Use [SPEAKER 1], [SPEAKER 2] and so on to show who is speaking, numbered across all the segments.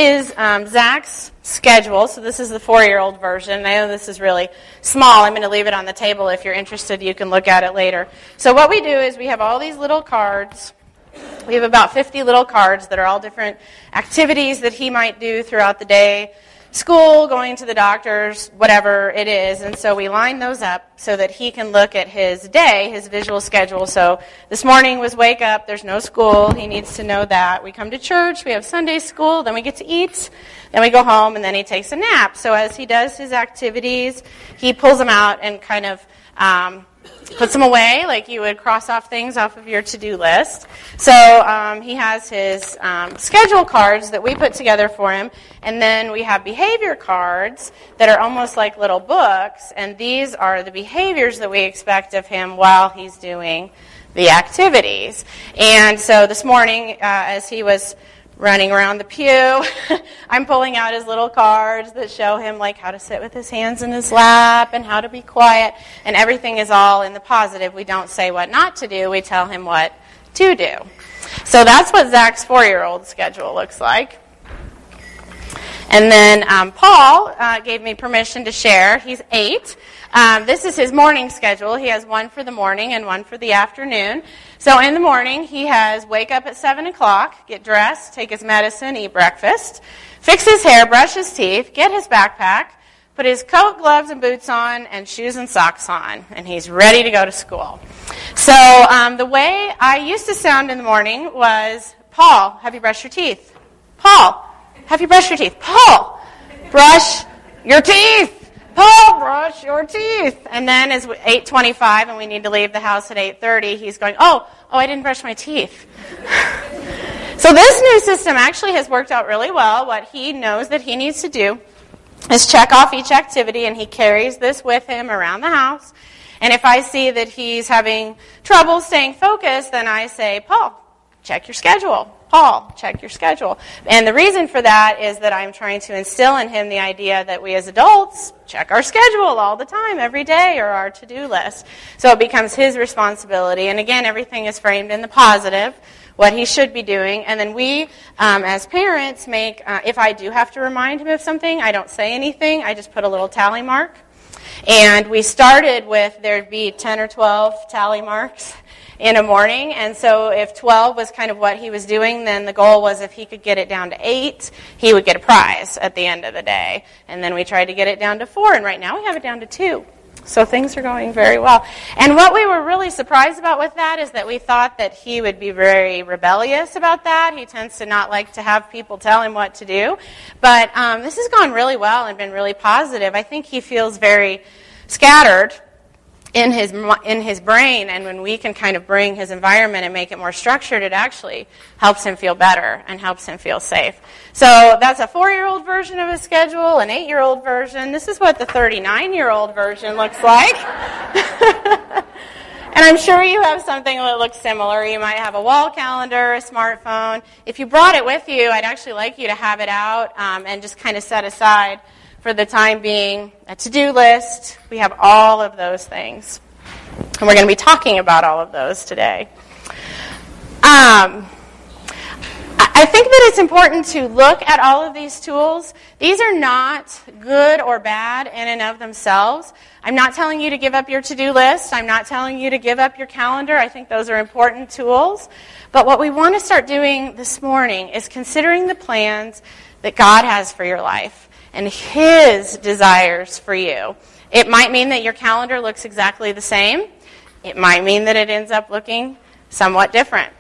[SPEAKER 1] is Zach's schedule. So this is the 4-year-old version. I know this is really small. I'm going to leave it on the table. If you're interested, you can look at it later. So what we do is we have all these little cards. We have about 50 little cards that are all different activities that he might do throughout the day. School, going to the doctors, whatever it is. And so we line those up so that he can look at his day, his visual schedule. So this morning was wake up, there's no school. He needs to know that. We come to church, we have Sunday school, then we get to eat, then we go home, and then he takes a nap. So as he does his activities, he pulls them out and kind of puts them away like you would cross off things off of your to-do list. So he has his schedule cards that we put together for him, and then we have behavior cards that are almost like little books, and these are the behaviors that we expect of him while he's doing the activities. And so this morning, as he was running around the pew, I'm pulling out his little cards that show him like how to sit with his hands in his lap and how to be quiet, and everything is all in the positive. We don't say what not to do, we tell him what to do. So that's what Zach's 4-year-old schedule looks like. And then Paul gave me permission to share. He's 8. This is his morning schedule. He has one for the morning and one for the afternoon. So in the morning, he has wake up at 7 o'clock, get dressed, take his medicine, eat breakfast, fix his hair, brush his teeth, get his backpack, put his coat, gloves, and boots on, and shoes and socks on, and he's ready to go to school. So the way I used to sound in the morning was, Paul, have you brushed your teeth? Paul, have you brushed your teeth? Paul, brush your teeth. Paul, brush your teeth. And then it's 8:25 and we need to leave the house at 8:30. He's going, oh, I didn't brush my teeth. So this new system actually has worked out really well. What he knows that he needs to do is check off each activity, and he carries this with him around the house. And if I see that he's having trouble staying focused, then I say, Paul, check your schedule. Paul, check your schedule. And the reason for that is that I'm trying to instill in him the idea that we as adults check our schedule all the time, every day, or our to-do list. So it becomes his responsibility. And again, everything is framed in the positive, what he should be doing. And then we, as parents, make, if I do have to remind him of something, I don't say anything. I just put a little tally mark. And we started with, there'd be 10 or 12 tally marks in a morning, and so if 12 was kind of what he was doing, then the goal was if he could get it down to 8, he would get a prize at the end of the day. And then we tried to get it down to 4, and right now we have it down to 2. So things are going very well. And what we were really surprised about with that is that we thought that he would be very rebellious about that. He tends to not like to have people tell him what to do. But this has gone really well and been really positive. I think he feels very scattered in his brain, and when we can kind of bring his environment and make it more structured, it actually helps him feel better and helps him feel safe. So that's a 4-year-old version of his schedule, an 8-year-old version. This is what the 39-year-old version looks like. And I'm sure you have something that looks similar. You might have a wall calendar, a smartphone. If you brought it with you, I'd actually like you to have it out and just kind of set aside for the time being a to-do list. We have all of those things. And we're going to be talking about all of those today. I think that it's important to look at all of these tools. These are not good or bad in and of themselves. I'm not telling you to give up your to-do list. I'm not telling you to give up your calendar. I think those are important tools. But what we want to start doing this morning is considering the plans that God has for your life and His desires for you. It might mean that your calendar looks exactly the same. It might mean that it ends up looking somewhat different.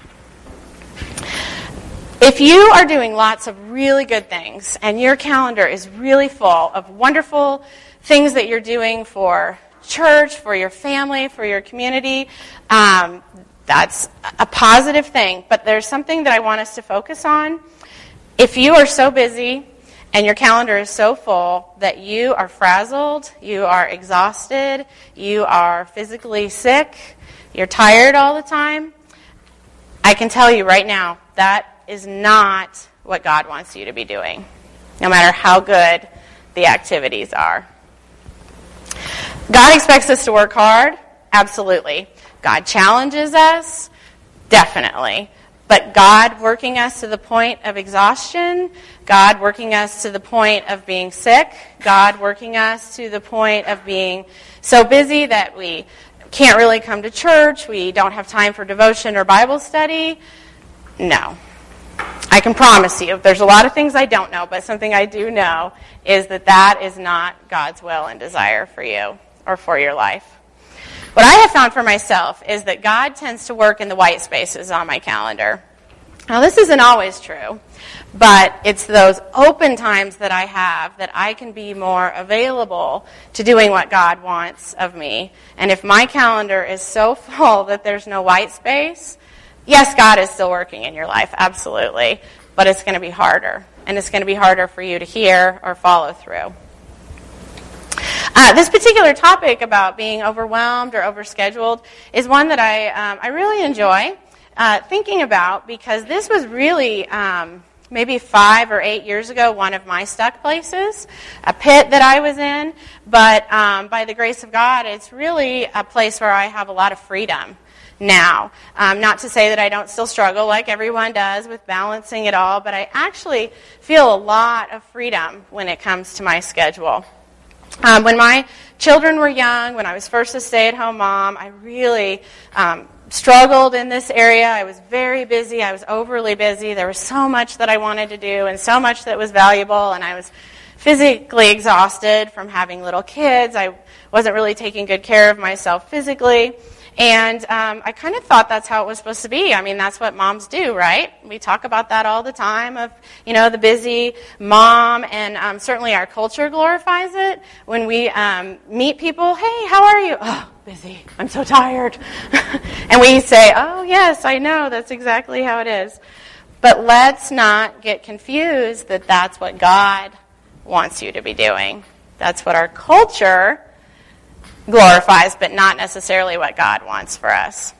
[SPEAKER 1] If you are doing lots of really good things and your calendar is really full of wonderful things that you're doing for church, for your family, for your community, that's a positive thing. But there's something that I want us to focus on. If you are so busy and your calendar is so full that you are frazzled, you are exhausted, you are physically sick, you're tired all the time, I can tell you right now, that is not what God wants you to be doing, no matter how good the activities are. God expects us to work hard, absolutely. God challenges us, definitely. But God working us to the point of exhaustion, God working us to the point of being sick, God working us to the point of being so busy that we can't really come to church, we don't have time for devotion or Bible study. No. I can promise you, there's a lot of things I don't know, but something I do know is that is not God's will and desire for you or for your life. What I have found for myself is that God tends to work in the white spaces on my calendar. Now, this isn't always true, but it's those open times that I have that I can be more available to doing what God wants of me. And if my calendar is so full that there's no white space, yes, God is still working in your life, absolutely, but it's going to be harder, and it's going to be harder for you to hear or follow through. This particular topic about being overwhelmed or overscheduled is one that I really enjoy thinking about, because this was really maybe 5 or 8 years ago one of my stuck places, a pit that I was in, but by the grace of God, it's really a place where I have a lot of freedom now. Not to say that I don't still struggle like everyone does with balancing it all, but I actually feel a lot of freedom when it comes to my schedule. When my children were young, when I was first a stay-at-home mom, I really struggled in this area. I was very busy. I was overly busy. There was so much that I wanted to do and so much that was valuable, and I was physically exhausted from having little kids. I wasn't really taking good care of myself physically. And I kind of thought that's how it was supposed to be. I mean, that's what moms do, right? We talk about that all the time of, the busy mom, and certainly our culture glorifies it. When we meet people, hey, how are you? Oh, busy. I'm so tired. And we say, oh, yes, I know. That's exactly how it is. But let's not get confused that that's what God wants you to be doing. That's what our culture glorifies, but not necessarily what God wants for us.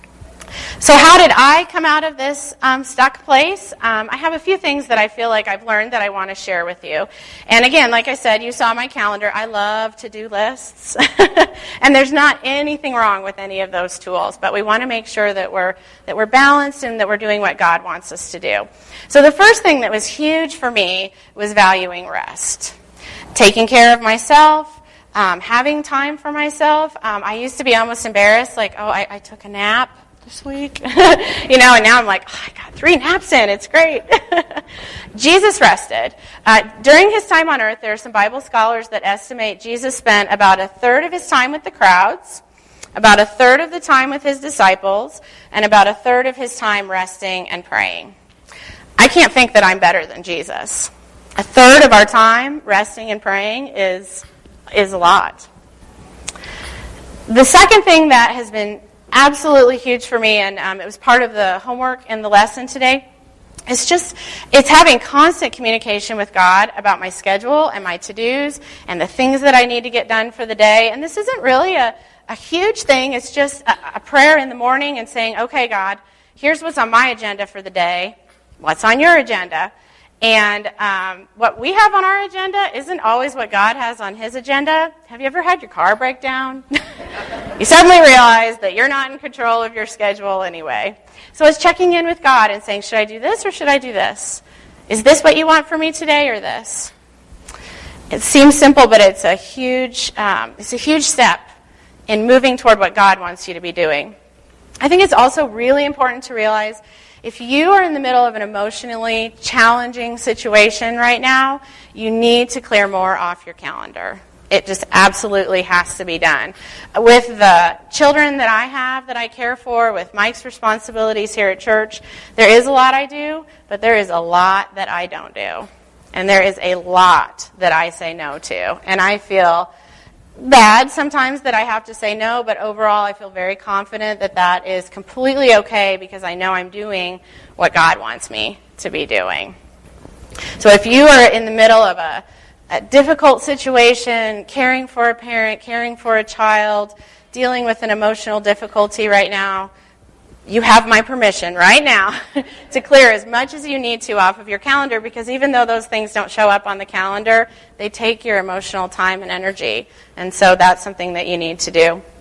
[SPEAKER 1] So how did I come out of this stuck place? I have a few things that I feel like I've learned that I want to share with you. And again, like I said, you saw my calendar. I love to-do lists. And there's not anything wrong with any of those tools, but we want to make sure that we're balanced and that we're doing what God wants us to do. So the first thing that was huge for me was valuing rest. Taking care of myself, having time for myself. I used to be almost embarrassed, like, I took a nap this week. And now I'm like, I got 3 naps in. It's great. Jesus rested. During his time on earth, there are some Bible scholars that estimate Jesus spent about 1/3 of his time with the crowds, about 1/3 of the time with his disciples, and about 1/3 of his time resting and praying. I can't think that I'm better than Jesus. 1/3 of our time resting and praying is a lot. The second thing that has been absolutely huge for me, and it was part of the homework in the lesson today, it's having constant communication with God about my schedule and my to-dos and the things that I need to get done for the day. And this isn't really a huge thing. It's just a prayer in the morning and saying, okay, God, here's what's on my agenda for the day. What's on your agenda? And what we have on our agenda isn't always what God has on his agenda. Have you ever had your car break down? You suddenly realize that you're not in control of your schedule anyway. So it's checking in with God and saying, should I do this or should I do this? Is this what you want for me today or this? It seems simple, but it's a huge step in moving toward what God wants you to be doing. I think it's also really important to realize if you are in the middle of an emotionally challenging situation right now, you need to clear more off your calendar. It just absolutely has to be done. With the children that I have that I care for, with Mike's responsibilities here at church, there is a lot I do, but there is a lot that I don't do. And there is a lot that I say no to. And I feel bad sometimes that I have to say no, but overall I feel very confident that that is completely okay because I know I'm doing what God wants me to be doing. So if you are in the middle of a difficult situation, caring for a parent, caring for a child, dealing with an emotional difficulty right now, you have my permission right now to clear as much as you need to off of your calendar, because even though those things don't show up on the calendar, they take your emotional time and energy. And so that's something that you need to do.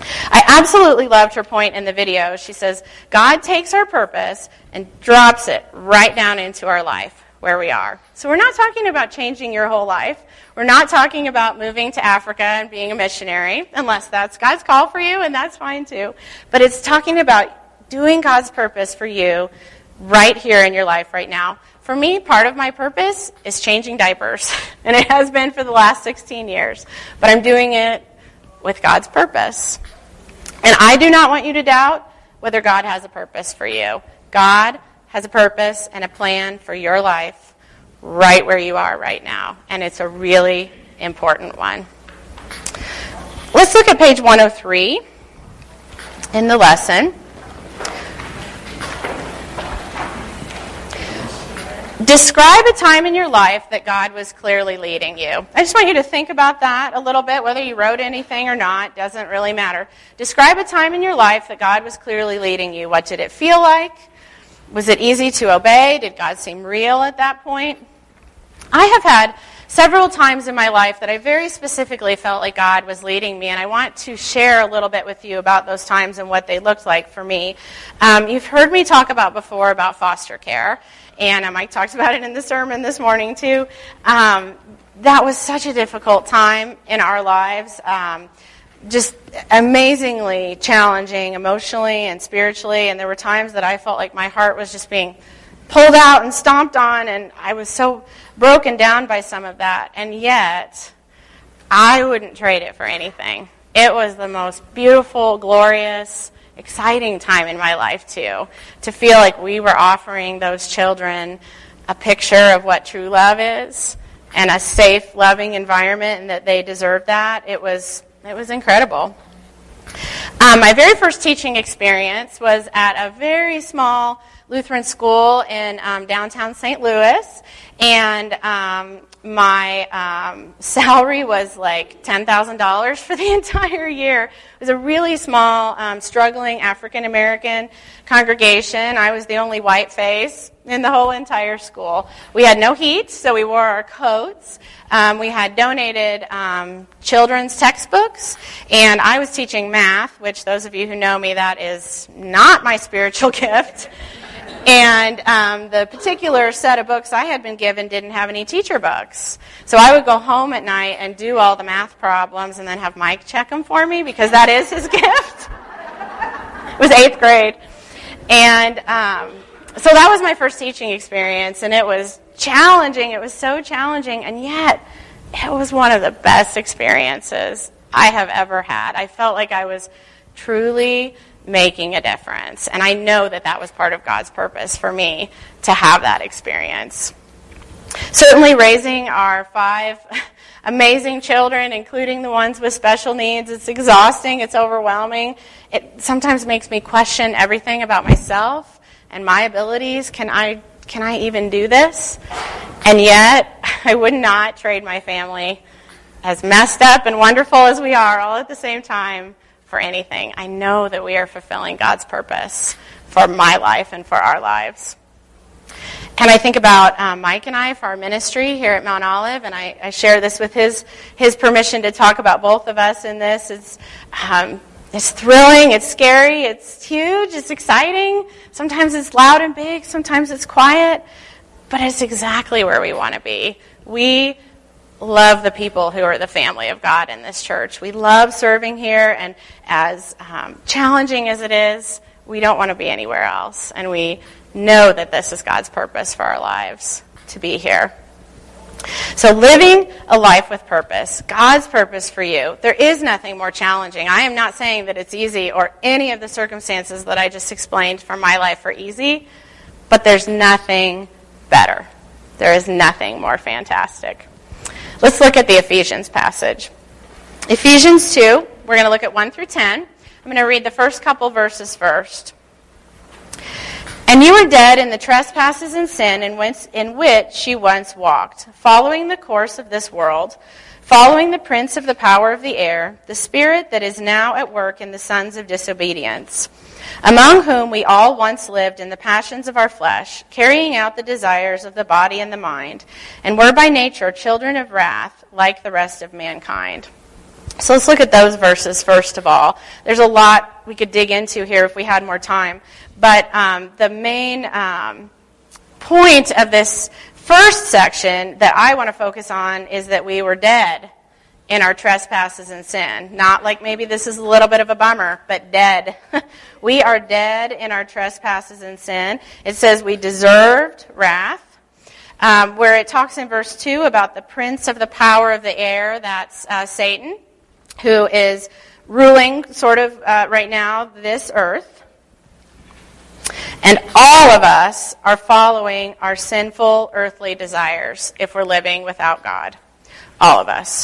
[SPEAKER 1] I absolutely loved her point in the video. She says, God takes our purpose and drops it right down into our life where we are. So we're not talking about changing your whole life. We're not talking about moving to Africa and being a missionary, unless that's God's call for you, and that's fine too. But it's talking about doing God's purpose for you right here in your life right now. For me, part of my purpose is changing diapers, and it has been for the last 16 years. But I'm doing it with God's purpose. And I do not want you to doubt whether God has a purpose for you. God has a purpose and a plan for your life right where you are right now. And it's a really important one. Let's look at page 103 in the lesson. Describe a time in your life that God was clearly leading you. I just want you to think about that a little bit. Whether you wrote anything or not, doesn't really matter. Describe a time in your life that God was clearly leading you. What did it feel like? Was it easy to obey? Did God seem real at that point? I have had several times in my life that I very specifically felt like God was leading me, and I want to share a little bit with you about those times and what they looked like for me. You've heard me talk about before about foster care. And Mike talked about it in the sermon this morning, too. That was such a difficult time in our lives. Just amazingly challenging emotionally and spiritually. And there were times that I felt like my heart was just being pulled out and stomped on. And I was so broken down by some of that. And yet, I wouldn't trade it for anything. It was the most beautiful, glorious, exciting time in my life, too, to feel like we were offering those children a picture of what true love is and a safe, loving environment, and that they deserved that. It was incredible. My very first teaching experience was at a very small Lutheran school in downtown St. Louis, and my salary was like $10,000 for the entire year. It was a really small, struggling African-American congregation. I was the only white face in the whole entire school. We had no heat, so we wore our coats. We had donated children's textbooks, and I was teaching math, which those of you who know me, that is not my spiritual gift. And the particular set of books I had been given didn't have any teacher books. So I would go home at night and do all the math problems and then have Mike check them for me because that is his gift. It was 8th grade. And so that was my first teaching experience, and it was challenging. It was so challenging, and yet it was one of the best experiences I have ever had. I felt like I was truly making a difference. And I know that that was part of God's purpose for me to have that experience. Certainly raising our 5 amazing children, including the ones with special needs, it's exhausting, it's overwhelming. It sometimes makes me question everything about myself and my abilities. Can I even do this? And yet, I would not trade my family, as messed up and wonderful as we are, all at the same time, for anything. I know that we are fulfilling God's purpose for my life and for our lives. And I think about Mike and I for our ministry here at Mount Olive, and I share this with his permission to talk about both of us in this. It's thrilling, it's scary, it's huge, it's exciting. Sometimes it's loud and big, sometimes it's quiet, but it's exactly where we want to be. We love the people who are the family of God in this church. We love serving here, and as challenging as it is, we don't want to be anywhere else. And we know that this is God's purpose for our lives, to be here. So living a life with purpose, God's purpose for you. There is nothing more challenging. I am not saying that it's easy or any of the circumstances that I just explained for my life are easy, but there's nothing better. There is nothing more fantastic. Let's look at the Ephesians passage. Ephesians 2, we're going to look at 1 through 10. I'm going to read the first couple verses first. And you were dead in the trespasses and sin in which you once walked, following the course of this world, following the prince of the power of the air, the spirit that is now at work in the sons of disobedience, among whom we all once lived in the passions of our flesh, carrying out the desires of the body and the mind, and were by nature children of wrath, like the rest of mankind. So let's look at those verses first of all. There's a lot we could dig into here if we had more time. But the main point of this first section that I want to focus on is that we were dead in our trespasses and sin. Not like maybe this is a little bit of a bummer, but dead. We are dead in our trespasses and sin. It says we deserved wrath. Where it talks in verse 2 about the prince of the power of the air, that's Satan, who is ruling sort of right now this earth. And all of us are following our sinful earthly desires if we're living without God. All of us.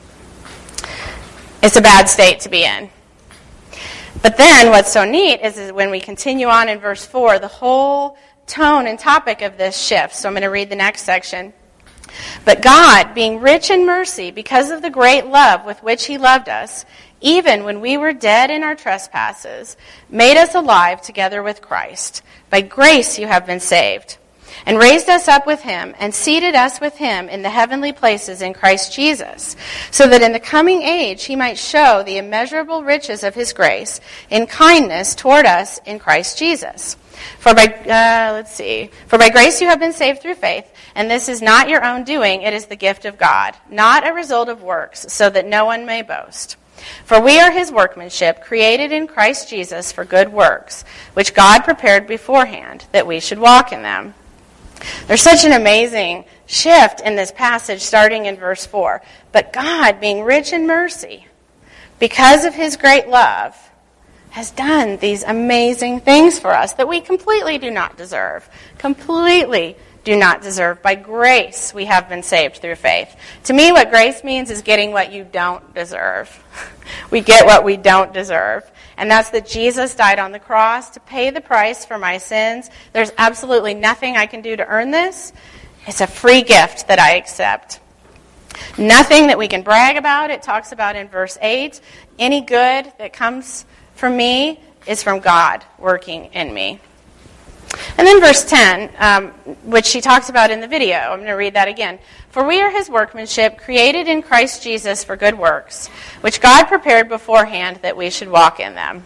[SPEAKER 1] It's a bad state to be in. But then what's so neat is when we continue on in verse 4, the whole tone and topic of this shifts. So I'm going to read the next section. But God, being rich in mercy, because of the great love with which he loved us, even when we were dead in our trespasses, made us alive together with Christ. By grace you have been saved, and raised us up with him, and seated us with him in the heavenly places in Christ Jesus, so that in the coming age he might show the immeasurable riches of his grace in kindness toward us in Christ Jesus. For by grace you have been saved through faith, and this is not your own doing, it is the gift of God, not a result of works, so that no one may boast. For we are his workmanship, created in Christ Jesus for good works, which God prepared beforehand, that we should walk in them. There's such an amazing shift in this passage starting in verse 4. But God, being rich in mercy, because of his great love, has done these amazing things for us that we completely do not deserve. Completely do not deserve. By grace, we have been saved through faith. To me, what grace means is getting what you don't deserve. We get what we don't deserve. And that's that Jesus died on the cross to pay the price for my sins. There's absolutely nothing I can do to earn this. It's a free gift that I accept. Nothing that we can brag about. It talks about in verse 8, any good that comes from me is from God working in me. And then verse 10, which she talks about in the video. I'm going to read that again. For we are his workmanship, created in Christ Jesus for good works, which God prepared beforehand that we should walk in them.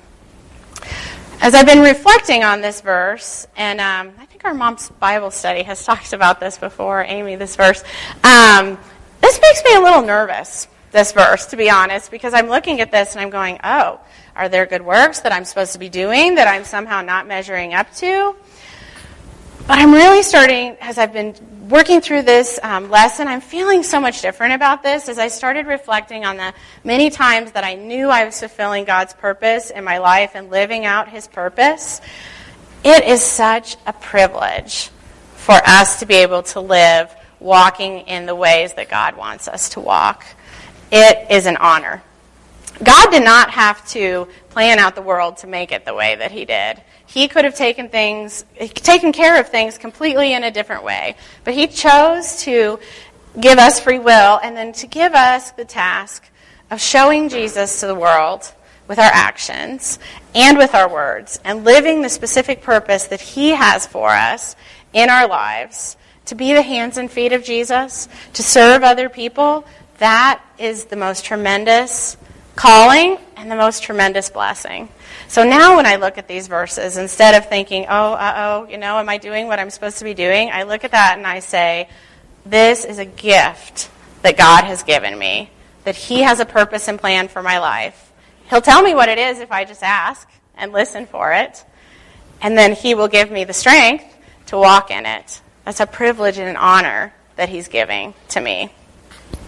[SPEAKER 1] As I've been reflecting on this verse, and I think our mom's Bible study has talked about this before, Amy, this verse. This makes me a little nervous, this verse, to be honest, because I'm looking at this and I'm going, oh, are there good works that I'm supposed to be doing that I'm somehow not measuring up to? But I'm really starting, as I've been working through this lesson, I'm feeling so much different about this as I started reflecting on the many times that I knew I was fulfilling God's purpose in my life and living out his purpose. It is such a privilege for us to be able to live walking in the ways that God wants us to walk. It is an honor. God did not have to plan out the world to make it the way that he did. He could have taken care of things completely in a different way. But he chose to give us free will and then to give us the task of showing Jesus to the world with our actions and with our words and living the specific purpose that he has for us in our lives, to be the hands and feet of Jesus, to serve other people. That is the most tremendous calling and the most tremendous blessing. So now when I look at these verses, instead of thinking, am I doing what I'm supposed to be doing? I look at that and I say, this is a gift that God has given me, that he has a purpose and plan for my life. He'll tell me what it is if I just ask and listen for it, and then he will give me the strength to walk in it. That's a privilege and an honor that he's giving to me.